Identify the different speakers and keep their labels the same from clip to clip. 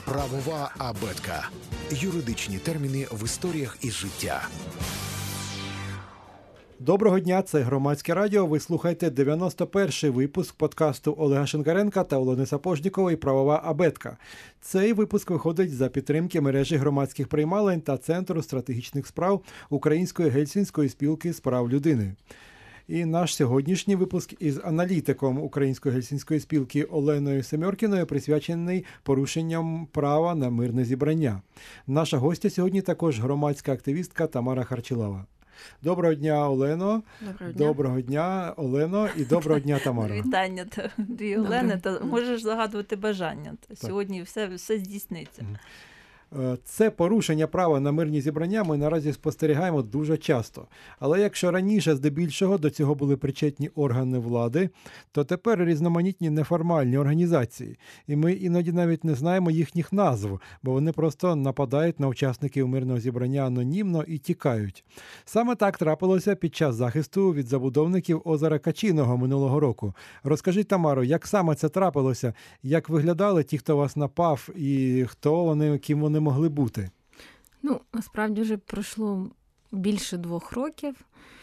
Speaker 1: Правова абетка. Юридичні терміни в історіях із життя.
Speaker 2: Доброго дня, це Громадське радіо. Ви слухаєте 91-й випуск подкасту Олега Шинкаренка та Олени Сапожнікової «Правова абетка». Цей випуск виходить за підтримки мережі громадських приймалень та Центру стратегічних справ Української Гельсінської спілки з прав людини. І наш сьогоднішній випуск із аналітиком Української Гельсінської спілки Оленою Семьоркіною присвячений порушенням права на мирне зібрання. Наша гостя сьогодні також громадська активістка Тамара Харчилава. Доброго дня, Олено. Доброго дня, Олено, і доброго дня, Тамара.
Speaker 3: Вітання тобі, Олени. Та можеш загадувати бажання. Сьогодні все здійсниться.
Speaker 2: Це порушення права на мирні зібрання ми наразі спостерігаємо дуже часто. Але якщо раніше здебільшого до цього були причетні органи влади, то тепер різноманітні неформальні організації. І ми іноді навіть не знаємо їхніх назв, бо вони просто нападають на учасників мирного зібрання анонімно і тікають. Саме так трапилося під час захисту від забудовників озера Качиного минулого року. Розкажіть, Тамаро, як саме це трапилося? Як виглядали ті, хто вас напав, і хто вони, ким вони могли бути?
Speaker 4: Насправді вже пройшло більше 2 років.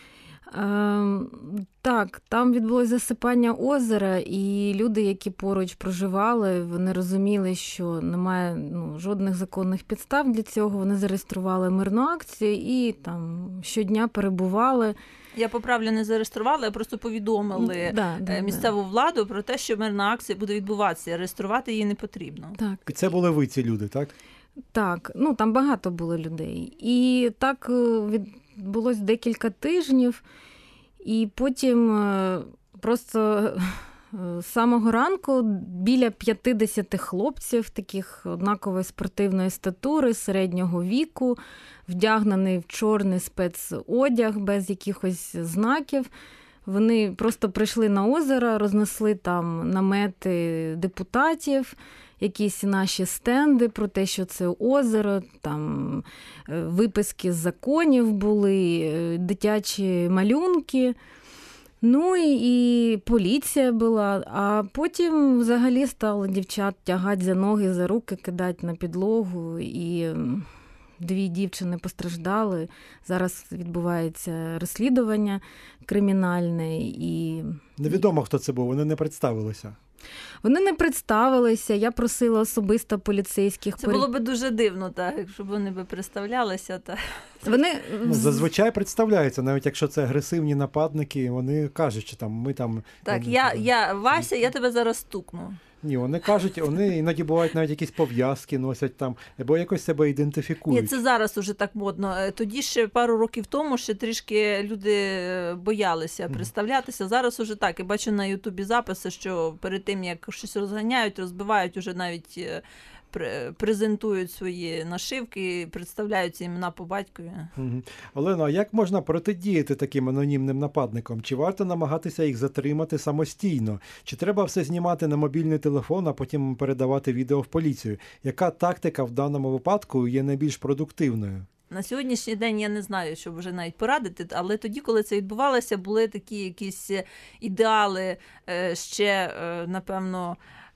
Speaker 4: Так, там відбулося засипання озера, і люди, які поруч проживали, вони розуміли, що немає жодних законних підстав для цього. Вони зареєстрували мирну акцію і там щодня перебували.
Speaker 3: Я поправлю, не зареєстрували, а просто повідомили місцеву владу про те, що мирна акція буде відбуватися. Реєструвати її не потрібно.
Speaker 4: Так.
Speaker 2: І це були ви, ці люди, так?
Speaker 4: Так, там багато було людей. І так відбулось декілька тижнів, і потім просто з самого ранку біля 50 хлопців, таких однакової спортивної статури, середнього віку, вдягнений в чорний спецодяг, без якихось знаків. Вони просто прийшли на озеро, рознесли там намети депутатів, якісь наші стенди про те, що це озеро, там виписки з законів були, дитячі малюнки. І поліція була, а потім взагалі стали дівчат тягати за ноги, за руки, кидати на підлогу, і 2 дівчини постраждали. Зараз відбувається розслідування кримінальне. І
Speaker 2: невідомо, хто це був, вони не представилися.
Speaker 4: Вони не представилися, я просила особисто поліцейських.
Speaker 3: Це було би дуже дивно, так, якщо б вони би представлялися. Так.
Speaker 4: Вони
Speaker 2: зазвичай представляються, навіть якщо це агресивні нападники, вони кажуть, що там ми там...
Speaker 3: Так, Вася, я тебе зараз стукну.
Speaker 2: Ні, вони кажуть, вони іноді бувають навіть якісь пов'язки носять там, або якось себе ідентифікують.
Speaker 3: Ні, це зараз уже так модно. Тоді ще пару років тому ще трішки люди боялися представлятися. Зараз уже так. Я бачу на Ютубі записи, що перед тим, як щось розганяють, розбивають, уже навіть презентують свої нашивки, представляються імена по батькові.
Speaker 2: Олено, а як можна протидіяти таким анонімним нападникам? Чи варто намагатися їх затримати самостійно? Чи треба все знімати на мобільний телефон, а потім передавати відео в поліцію? Яка тактика в даному випадку є найбільш продуктивною?
Speaker 3: На сьогоднішній день я не знаю, щоб вже навіть порадити, але тоді, коли це відбувалося, були такі якісь ідеали ще, напевно,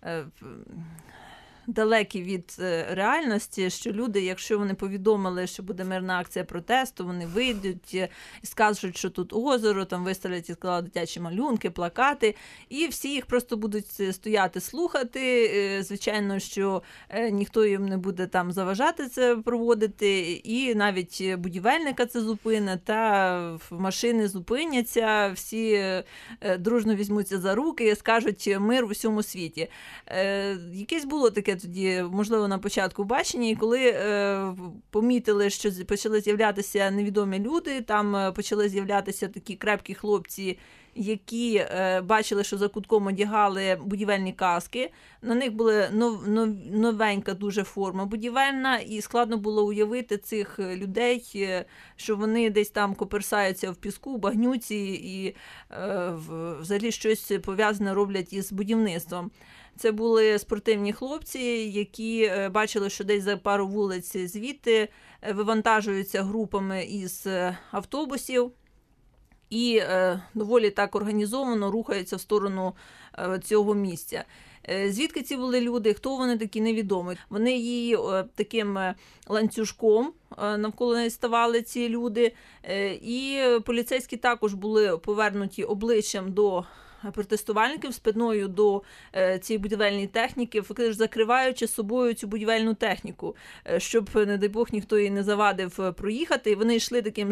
Speaker 3: далекі від реальності, що люди, якщо вони повідомили, що буде мирна акція протесту, вони вийдуть і скажуть, що тут озеро, там виставлять і складуть дитячі малюнки, плакати, і всі їх просто будуть стояти, слухати. Звичайно, що ніхто їм не буде там заважати це проводити, і навіть будівельника це зупинить, та машини зупиняться, всі дружно візьмуться за руки і скажуть мир в усьому світі. Якесь було таке тоді, можливо, на початку бачення, і коли помітили, що почали з'являтися невідомі люди, там почали з'являтися такі крепкі хлопці, які бачили, що за кутком одягали будівельні каски. На них була новенька дуже форма будівельна, і складно було уявити цих людей, що вони десь там коперсаються в піску, багнюці і взагалі щось пов'язане роблять із будівництвом. Це були спортивні хлопці, які бачили, що десь за пару вулиць звідти вивантажуються групами із автобусів і доволі так організовано рухаються в сторону цього місця. Звідки ці були люди, хто вони такі, невідомо. Вони її таким ланцюжком навколо неї ставали ці люди, і поліцейські також були повернуті обличчям до протестувальників, спиною до цієї будівельної техніки, фактично закриваючи собою цю будівельну техніку, щоб, не дай Бог, ніхто їй не завадив проїхати. І вони йшли таким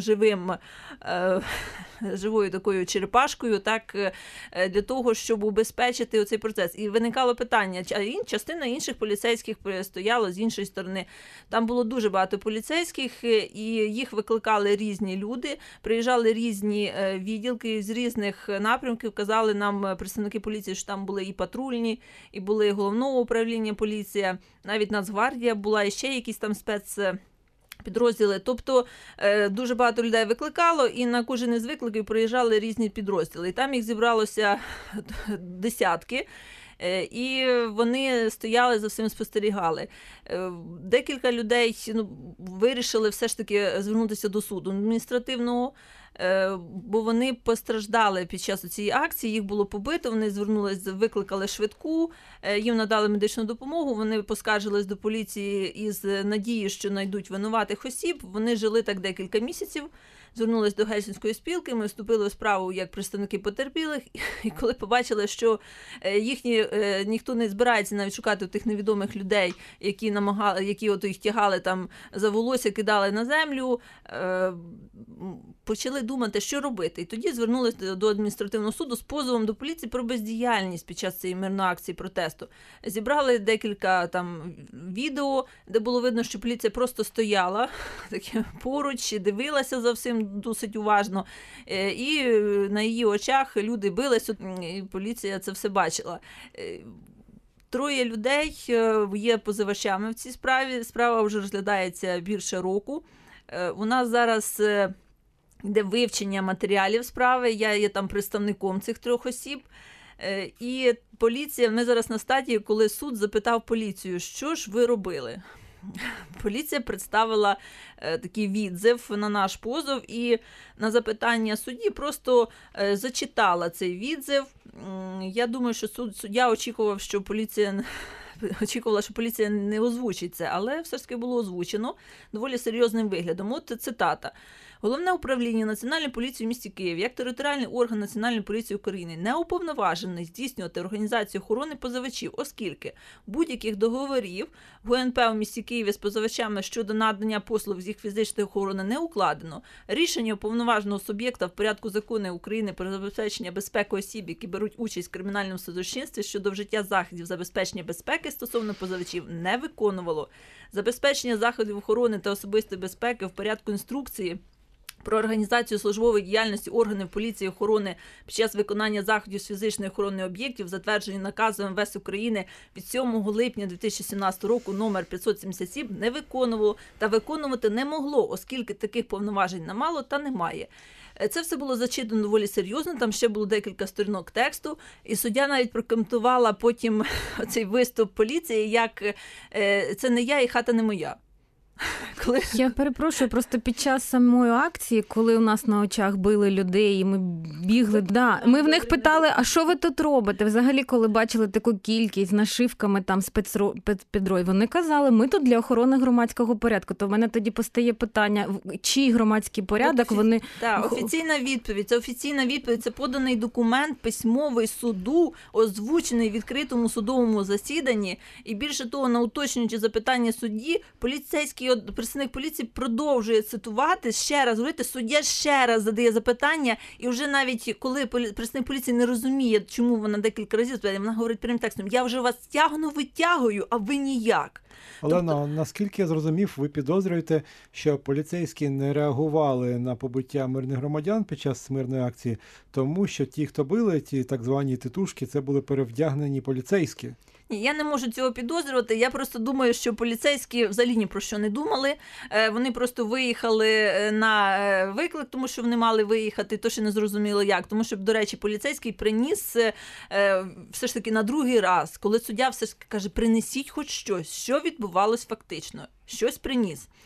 Speaker 3: живою такою черепашкою, так, для того, щоб убезпечити оцей процес. І виникало питання, частина інших поліцейських стояла з іншої сторони. Там було дуже багато поліцейських, і їх викликали різні люди, приїжджали різні відділки з різних напрямків, казали нам представники поліції, що там були і патрульні, і були головного управління поліція, навіть Нацгвардія була, і ще якісь там спецпідрозділи. Тобто дуже багато людей викликало, і на кожен із викликів приїжджали різні підрозділи. І там їх зібралося десятки. І вони стояли, за всім спостерігали. Декілька людей вирішили все ж таки звернутися до суду адміністративного, бо вони постраждали під час цієї акції, їх було побито, вони звернулись, викликали швидку, їм надали медичну допомогу, вони поскаржились до поліції із надією, що знайдуть винуватих осіб. Вони жили так декілька місяців, звернулись до Гельсінської спілки, ми вступили у справу як представники потерпілих, і коли побачили, що ніхто не збирається навіть шукати тих невідомих людей, які от їх тягали там за волосся, кидали на землю, почали думати, що робити. І тоді звернулися до адміністративного суду з позовом до поліції про бездіяльність під час цієї мирної акції протесту. Зібрали декілька там відео, де було видно, що поліція просто стояла поруч, дивилася за всім досить уважно, і на її очах люди билися, і поліція це все бачила. 3 людей є позивачами в цій справі, справа вже розглядається більше року. У нас зараз йде вивчення матеріалів справи, я є там представником цих 3 осіб. І поліція, ми зараз на стадії, коли суд запитав поліцію, що ж ви робили? Поліція представила такий відзив на наш позов і на запитання судді просто зачитала цей відзив. Я думаю, що суддя очікувала, що поліція не озвучить це, але все ж таки було озвучено доволі серйозним виглядом. От цитата. Головне управління Національної поліції в місті Києві, як територіальний орган Національної поліції України, не уповноважений здійснювати організацію охорони позивачів, оскільки будь-яких договорів ГУНП у місті Києві з позивачами щодо надання послуг з їх фізичної охорони не укладено. Рішення уповноваженого суб'єкта в порядку закону України про забезпечення безпеки осіб, які беруть участь в кримінальному судочинстві щодо вжиття заходів забезпечення безпеки стосовно позивачів не виконувало. Забезпечення заходів охорони та особистої безпеки в порядку інструкції про організацію службової діяльності органів поліції і охорони під час виконання заходів з фізичної охорони об'єктів, затверджені наказом МВС України від 7 липня 2017 року номер 577, не виконувало та виконувати не могло, оскільки таких повноважень не мало та немає. Це все було зачитано доволі серйозно, там ще було декілька сторінок тексту, і суддя навіть прокоментувала потім цей виступ поліції, як «це не я і хата не моя».
Speaker 4: Я перепрошую, просто під час самої акції, коли у нас на очах били людей, і ми бігли, ми в них питали, а що ви тут робите? Взагалі, коли бачили таку кількість з нашивками там спецпідрозділів, вони казали, ми тут для охорони громадського порядку. То в мене тоді постає питання, чий громадський порядок вони...
Speaker 3: Так, офіційна відповідь, це поданий документ письмовий суду, озвучений в відкритому судовому засіданні, і більше того, на уточнюючі запитання судді, представник поліції продовжує цитувати, ще раз говорити, суддя ще раз задає запитання, і вже навіть коли представник поліції не розуміє, чому вона декілька разів запитає, вона говорить прямим текстом, я вже вас витягую, а ви ніяк.
Speaker 2: Олена, наскільки я зрозумів, ви підозрюєте, що поліцейські не реагували на побиття мирних громадян під час мирної акції, тому що ті, хто били, ті так звані титушки, це були перевдягнені поліцейські?
Speaker 3: Ні, я не можу цього підозрювати. Я просто думаю, що поліцейські взагалі ні про що не думали. Вони просто виїхали на виклик, тому що вони мали виїхати, то ще не зрозуміло як. Тому що, до речі, поліцейський приніс все ж таки на другий раз, коли суддя все ж таки каже, принесіть хоч щось, що відбувалось фактично, щось приніс.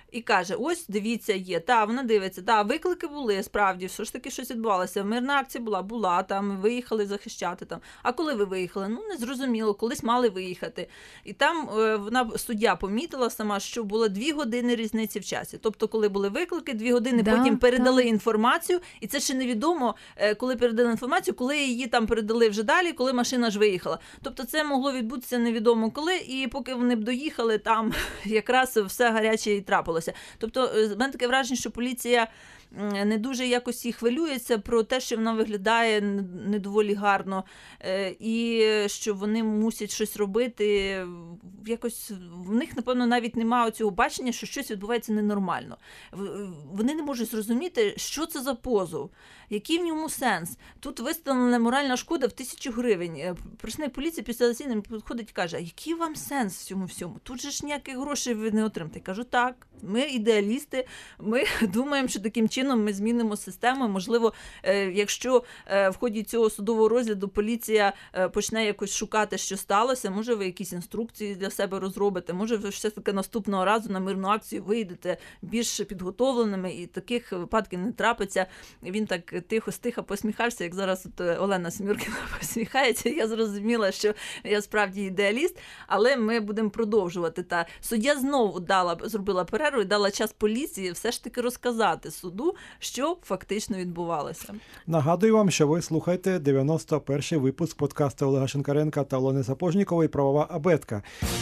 Speaker 3: і каже, ось, дивіться, є. Вона дивиться, виклики були, справді, все ж таки щось відбувалося. Мирна акція була, там, виїхали захищати. Там. А коли ви виїхали? Не зрозуміло, колись мали виїхати. І там суддя помітила сама, що було 2 години різниці в часі. Тобто, коли були виклики, 2 години потім передали інформацію, і це ще невідомо, коли передали інформацію, коли її там передали вже далі, коли машина ж виїхала. Тобто, це могло відбутися невідомо коли, і поки вони б доїхали, там якраз все гаряче і трапилося. Тобто, в мене таке враження, що поліція не дуже якось і хвилюється про те, що вона виглядає не доволі гарно, і що вони мусять щось робити. Якось в них, напевно, навіть немає цього бачення, що щось відбувається ненормально. Вони не можуть зрозуміти, що це за позов, який в ньому сенс. Тут виставлена моральна шкода в 1000 гривень. Представник поліції після засідання підходить і каже, а який вам сенс в цьому всьому? Тут же ж ніяких грошей ви не отримаєте. Я кажу, так, ми ідеалісти, ми думаємо, що таким чином ми змінимо систему. Можливо, якщо в ході цього судового розгляду поліція почне якось шукати, що сталося, може ви якісь інструкції для себе розробите, може ви все-таки наступного разу на мирну акцію вийдете більш підготовленими і таких випадків не трапиться. Він так тихо-стиха посміхався, як зараз Олена Семьоркіна посміхається. Я зрозуміла, що я справді ідеаліст, але ми будемо продовжувати. Суддя знову зробила перерву і дала час поліції все ж таки розказати суду, що фактично відбувалося.
Speaker 2: Нагадую вам, що ви слухаєте 91-й випуск подкасту Олега Шинкаренка та Олени Сапожнікової «Правова абетка».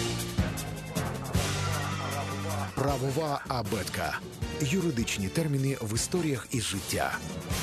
Speaker 1: Правова абетка. Юридичні терміни в історіях із життя.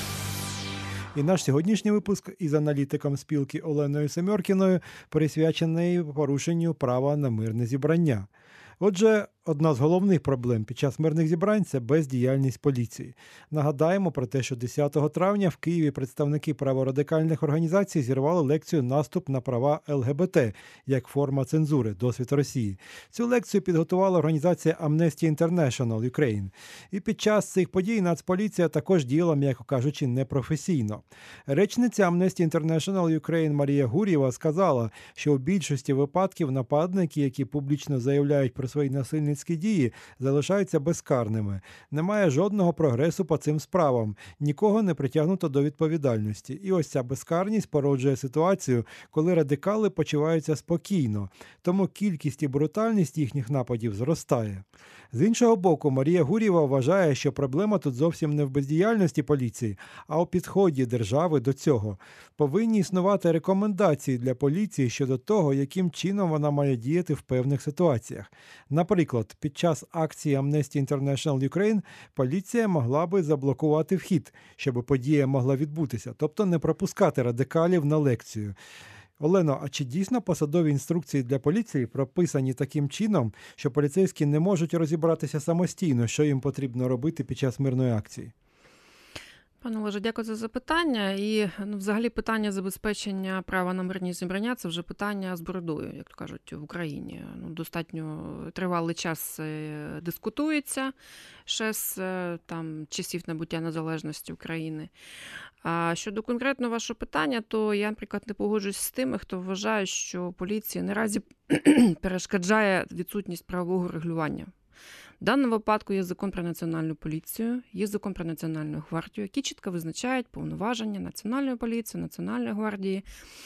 Speaker 2: І наш сьогоднішній випуск із аналітиком спілки Оленою Семьоркіною присвячений порушенню права на мирне зібрання. Отже, одна з головних проблем під час мирних зібрань – це бездіяльність поліції. Нагадаємо про те, що 10 травня в Києві представники праворадикальних організацій зірвали лекцію «Наступ на права ЛГБТ» як форма цензури. Досвід Росії. Цю лекцію підготувала організація Amnesty International Ukraine. І під час цих подій Нацполіція також діяла, м'яко кажучи, непрофесійно. Речниця Amnesty International Ukraine Марія Гур'єва сказала, що у більшості випадків нападники, які публічно заявляють про свої насильницькі дії, залишаються безкарними. Немає жодного прогресу по цим справам. Нікого не притягнуто до відповідальності. І ось ця безкарність породжує ситуацію, коли радикали почуваються спокійно. Тому кількість і брутальність їхніх нападів зростає. З іншого боку, Марія Гур'єва вважає, що проблема тут зовсім не в бездіяльності поліції, а у підході держави до цього. Повинні існувати рекомендації для поліції щодо того, яким чином вона має діяти в певних ситуаціях. Наприклад, під час акції Amnesty International Ukraine поліція могла би заблокувати вхід, щоб подія могла відбутися, тобто не пропускати радикалів на лекцію. Олено, а чи дійсно посадові інструкції для поліції прописані таким чином, що поліцейські не можуть розібратися самостійно, що їм потрібно робити під час мирної акції?
Speaker 5: Пане Олеже, дякую за запитання. І взагалі питання забезпечення права на мирні зібрання – це вже питання з бородою, як то кажуть, в Україні. Достатньо тривалий час дискутується ще з часів набуття незалежності України. А щодо конкретно вашого питання, то я, наприклад, не погоджуюсь з тими, хто вважає, що поліція наразі перешкоджає відсутність правового регулювання. В даному випадку є закон про національну поліцію, є закон про національну гвардію, які чітко визначають повноваження національної поліції, національної гвардії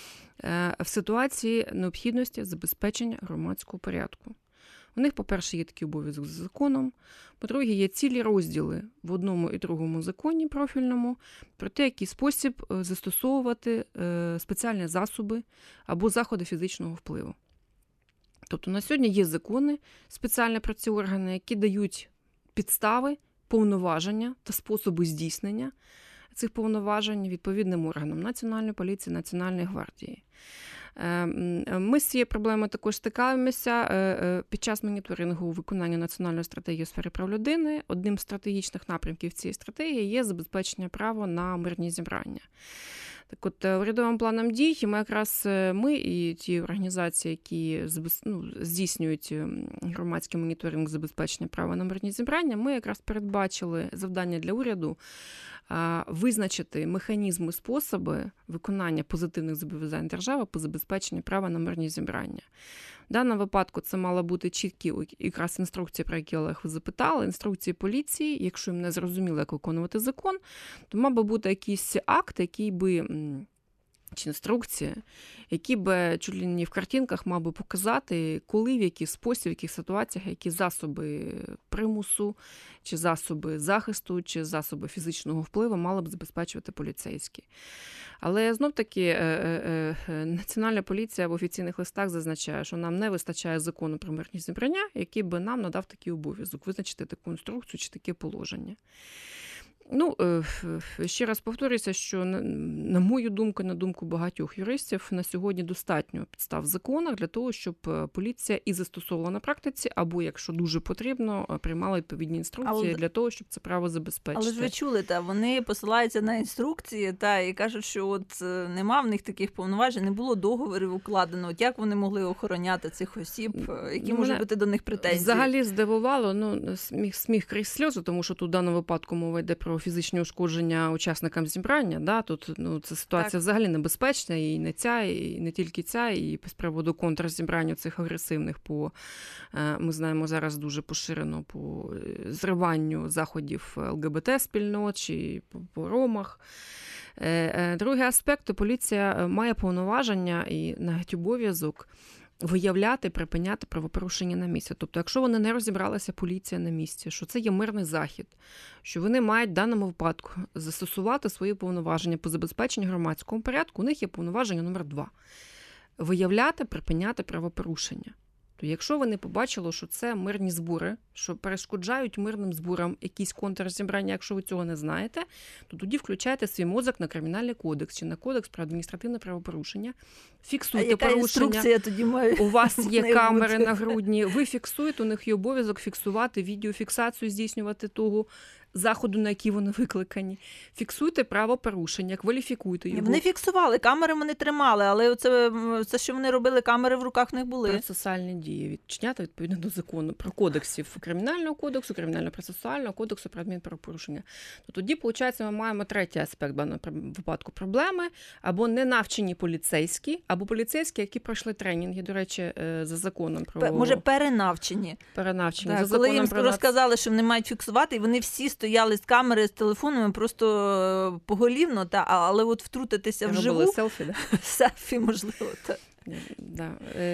Speaker 5: в ситуації необхідності забезпечення громадського порядку. У них, по-перше, є такий обов'язок за законом, по-друге, є цілі розділи в одному і другому законі профільному про те, який спосіб застосовувати спеціальні засоби або заходи фізичного впливу. Тобто на сьогодні є закони спеціальні про ці органи, які дають підстави, повноваження та способи здійснення цих повноважень відповідним органам Національної поліції, Національної гвардії. Ми з цією проблемою також стикаємося під час моніторингу виконання національної стратегії у сфері прав людини. Одним з стратегічних напрямків цієї стратегії є забезпечення права на мирні зібрання. Так от, урядовим планом дій ми і ті організації, які здійснюють громадський моніторинг забезпечення права на мирні зібрання, ми якраз передбачили завдання для уряду визначити механізми, способи виконання позитивних зобов'язань держави по забезпеченню права на мирні зібрання. В даному випадку це мала бути чіткі якраз інструкції, про які, Олег, ви запитали, інструкції поліції. Якщо їм не зрозуміло, як виконувати закон, то мав би бути якийсь акт, який би, чи інструкція, які би чуть ли не в картинках мав би показати, коли, в який спосіб, в яких ситуаціях, які засоби примусу, чи засоби захисту, чи засоби фізичного впливу мали б забезпечувати поліцейські. Але знов-таки Національна поліція в офіційних листах зазначає, що нам не вистачає закону про мирні зібрання, який би нам надав такий обов'язок визначити таку інструкцію чи таке положення. Ну, ще раз повторюся, що, на мою думку, на думку багатьох юристів, на сьогодні достатньо підстав в законах для того, щоб поліція і застосовувала на практиці, або, якщо дуже потрібно, приймала відповідні інструкції для того, щоб це право забезпечити.
Speaker 3: Але ж ви чули, вони посилаються на інструкції і кажуть, що от нема в них таких повноважень, не було договорів укладено. От як вони могли охороняти цих осіб, які можуть бути до них претензії?
Speaker 5: Взагалі здивувало, сміх крізь сльози, тому що тут в даному випадку мова йде про фізичні ушкодження учасникам зібрання. Да? Тут ця ситуація взагалі небезпечна, і не ця, і не тільки ця, і з приводу контрзібрання цих агресивних ми знаємо зараз дуже поширено по зриванню заходів ЛГБТ-спільнот чи по ромах. Другий аспект, поліція має повноваження і навіть обов'язок виявляти, припиняти правопорушення на місці. Тобто, якщо вони не розібралася, поліція на місці, що це є мирний захід, що вони мають в даному випадку застосувати свої повноваження по забезпеченню громадського порядку, у них є повноваження номер 2 – виявляти, припиняти правопорушення. То якщо вони побачили, що це мирні збори, що перешкоджають мирним зборам якісь контрзібрання, якщо ви цього не знаєте, то тоді включайте свій мозок на Кримінальний кодекс чи на Кодекс про адміністративне правопорушення, фіксуйте порушення.
Speaker 3: Інструкція тоді має?
Speaker 5: У вас є камери на грудні, ви фіксуєте, у них є обов'язок фіксувати, відеофіксацію здійснювати того заходу, на який вони викликані. Фіксуйте правопорушення, кваліфікуйте його.
Speaker 3: Вони фіксували, камери вони тримали, але це, що вони робили, камери в руках не були.
Speaker 5: Процесуальні дії відчиняти відповідно до закону про кодексів Кримінального кодексу, Кримінально-процесуального кодексу про адмінправопорушення. То тоді, виходить, ми маємо третій аспект в даному випадку проблеми, або ненавчені поліцейські, або поліцейські, які пройшли тренінги, до речі, за законом про...
Speaker 3: Може, перенавчені.
Speaker 5: Перенавчені.
Speaker 3: Так, коли їм розказали, що вони мають фіксувати, і вони всі стояли з камери, з телефонами просто поголівно, але от втрутитися вживу...
Speaker 5: Робили селфі, да?
Speaker 3: Селфі, можливо, так.
Speaker 5: Да.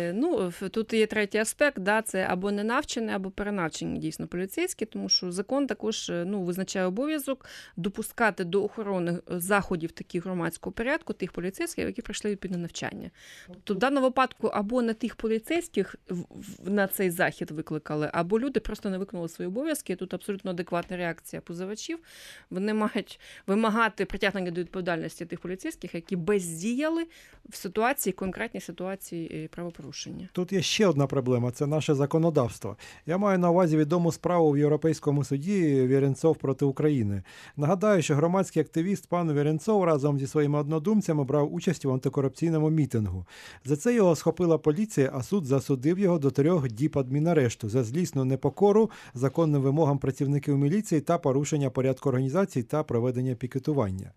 Speaker 5: Тут є третій аспект, це або ненавчені, або перенавчені дійсно поліцейські, тому що закон також визначає обов'язок допускати до охорони заходів таких громадського порядку тих поліцейських, які пройшли відповідне навчання. Тобто в даному випадку або на тих поліцейських на цей захід викликали, або люди просто не виконали свої обов'язки. Тут абсолютно адекватна реакція позивачів. Вони мають вимагати притягнення до відповідальності тих поліцейських, які бездіяли в ситуації, конкретній ситуації правопорушення.
Speaker 2: Тут є ще одна проблема – це наше законодавство. Я маю на увазі відому справу в Європейському суді Вєренцов проти України. Нагадаю, що громадський активіст пан Вєренцов разом зі своїми однодумцями брав участь у антикорупційному мітингу. За це його схопила поліція, а суд засудив його до 3 діб адмінарешту за злісну непокору законним вимогам працівників міліції та порушення порядку організації та проведення пікетування.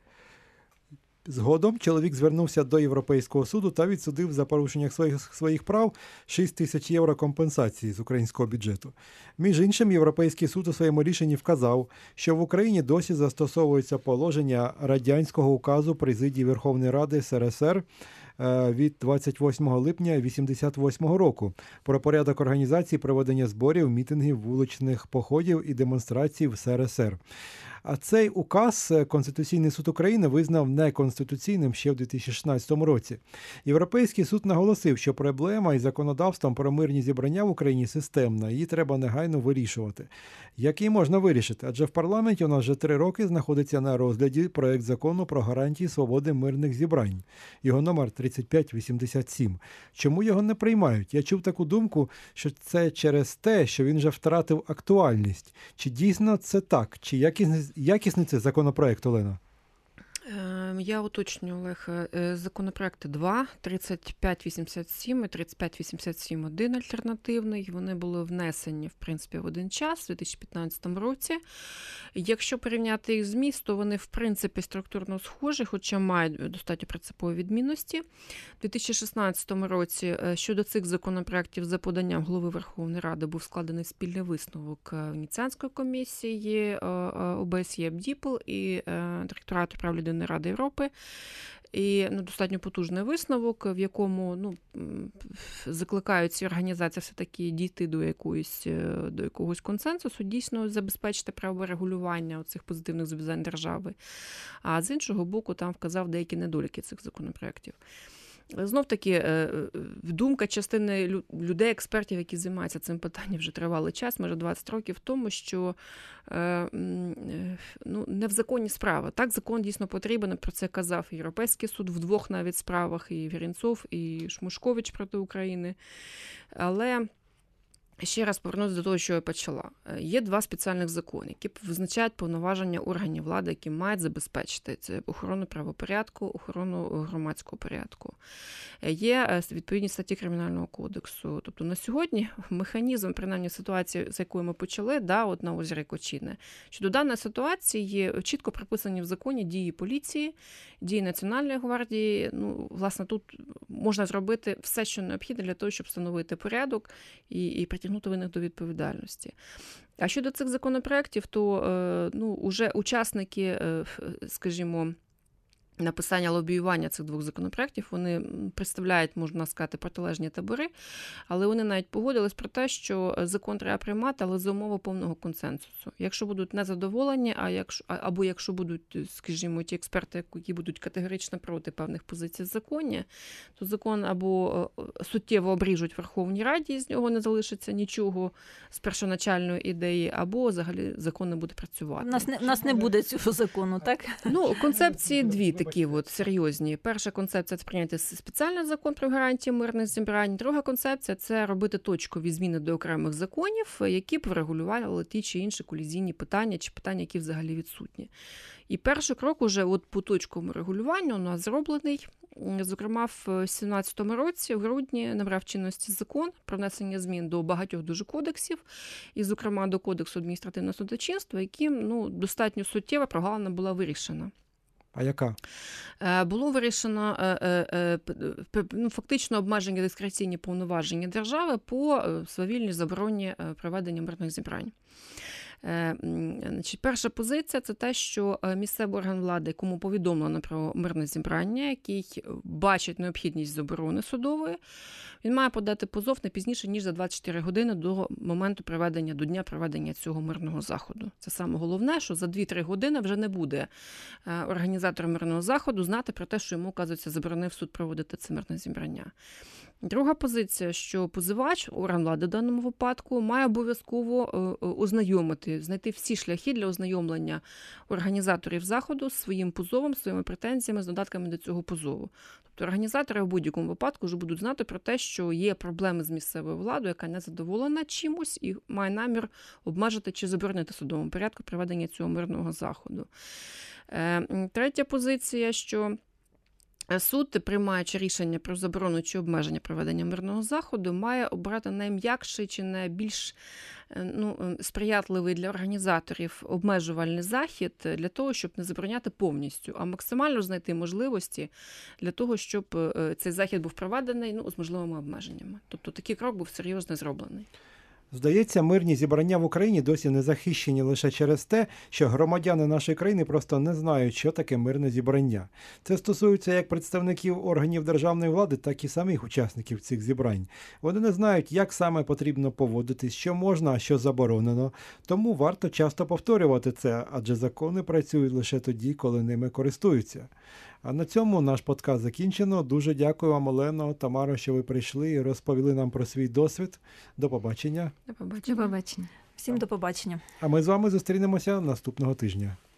Speaker 2: Згодом чоловік звернувся до Європейського суду та відсудив за порушення своїх прав 6 тисяч євро компенсації з українського бюджету. Між іншим, Європейський суд у своєму рішенні вказав, що в Україні досі застосовуються положення радянського указу Президії Верховної Ради СРСР від 28 липня 1988 року про порядок організації проведення зборів, мітингів, вуличних походів і демонстрацій в СРСР. А цей указ Конституційний суд України визнав неконституційним ще в 2016 році. Європейський суд наголосив, що проблема із законодавством про мирні зібрання в Україні системна, її треба негайно вирішувати. Як її можна вирішити? Адже в парламенті у нас вже 3 роки знаходиться на розгляді проект закону про гарантії свободи мирних зібрань. Його номер 3587. Чому його не приймають? Я чув таку думку, що це через те, що він вже втратив актуальність. Чи дійсно це так? Чи якісний це законопроект, Олена?
Speaker 5: Я уточню, Олег, законопроекти 2, 3587 і 3587-1 альтернативний. Вони були внесені, в принципі, в один час, у 2015 році. Якщо порівняти їх зміст, то вони, в принципі, структурно схожі, хоча мають достатньо принципові відмінності. У 2016 році щодо цих законопроектів за поданням Голови Верховної Ради був складений спільний висновок Венеціанської комісії, ОБСЄ, БДІПЛ і Директорату прав людини Ради Європи. І достатньо потужний висновок, в якому закликають ці організації все-таки дійти до якогось консенсусу, дійсно забезпечити правове регулювання цих позитивних зобов'язань держави. А з іншого боку, там вказав деякі недоліки цих законопроєктів. Знов-таки, думка частини людей, експертів, які займаються цим питанням вже тривалий час, майже 20 років, в тому, що не в законі справа. Так, закон дійсно потрібен, про це казав і Європейський суд в двох навіть справах, і Віренцов, і Шмушкович проти України. Але ще раз повернусь до того, що я почала. Є два спеціальних закони, які визначають повноваження органів влади, які мають забезпечити це охорону правопорядку, охорону громадського порядку. Є відповідні статті Кримінального кодексу. Тобто на сьогодні механізм, принаймні ситуації, з якої ми почали, на озері Кочине, щодо даної ситуації чітко прописані в законі дії поліції, дії Національної гвардії. Власне, тут можна зробити все, що необхідне для того, щоб встановити порядок і притягнути винних до відповідальності. А щодо цих законопроєктів, то уже учасники, скажімо, написання, лобіювання цих двох законопроєктів, вони представляють, можна сказати, протилежні табори, але вони навіть погодились про те, що закон треба приймати, але за умови повного консенсусу. Якщо будуть незадоволені, або якщо будуть, скажімо, ті експерти, які будуть категорично проти певних позицій в законі, то закон або суттєво обріжуть Верховній Раді, і з нього не залишиться нічого з першоначальної ідеї, або взагалі закон не буде працювати.
Speaker 3: У нас не буде цього закону, так?
Speaker 5: Концепції дві такі серйозні. Перша концепція – це прийняти спеціальний закон про гарантії мирних зібрань. Друга концепція – це робити точкові зміни до окремих законів, які б врегулювали ті чи інші колізійні питання, чи питання, які взагалі відсутні. І перший крок уже по точковому регулюванню у нас зроблений. Зокрема, в 2017 році, в грудні, набрав чинності закон про внесення змін до багатьох дуже кодексів, і, зокрема, до Кодексу адміністративного судочинства, яким достатньо суттєва прогалина була вирішена.
Speaker 2: А яка?
Speaker 5: Було вирішено фактично обмежені дискреційні повноваження держави по свавільній забороні проведення мирних зібрань. Перша позиція – це те, що місцевий орган влади, якому повідомлено про мирне зібрання, який бачить необхідність заборони судової, він має подати позов не пізніше, ніж за 24 години до дня проведення цього мирного заходу. Це саме головне, що за 2-3 години вже не буде організатор мирного заходу знати про те, що йому, оказується, заборонив суд проводити це мирне зібрання. Друга позиція, що позивач, орган влади в даному випадку, має обов'язково знайти всі шляхи для ознайомлення організаторів заходу з своїм позовом, своїми претензіями, з додатками до цього позову. Тобто організатори в будь-якому випадку вже будуть знати про те, що є проблеми з місцевою владою, яка не задоволена чимось і має намір обмежити чи заборонити в судовому порядку проведення цього мирного заходу. Третя позиція, що суд, приймаючи рішення про заборону чи обмеження проведення мирного заходу, має обрати найм'якший чи найбільш сприятливий для організаторів обмежувальний захід для того, щоб не забороняти повністю, а максимально знайти можливості для того, щоб цей захід був проведений з можливими обмеженнями. Тобто такий крок був серйозно зроблений.
Speaker 2: Здається, мирні зібрання в Україні досі не захищені лише через те, що громадяни нашої країни просто не знають, що таке мирне зібрання. Це стосується як представників органів державної влади, так і самих учасників цих зібрань. Вони не знають, як саме потрібно поводитись, що можна, а що заборонено. Тому варто часто повторювати це, адже закони працюють лише тоді, коли ними користуються. А на цьому наш подкаст закінчено. Дуже дякую вам, Олено, Тамаро, що ви прийшли і розповіли нам про свій досвід. До побачення.
Speaker 4: До побачення.
Speaker 3: Всім до побачення.
Speaker 2: А ми з вами зустрінемося наступного тижня.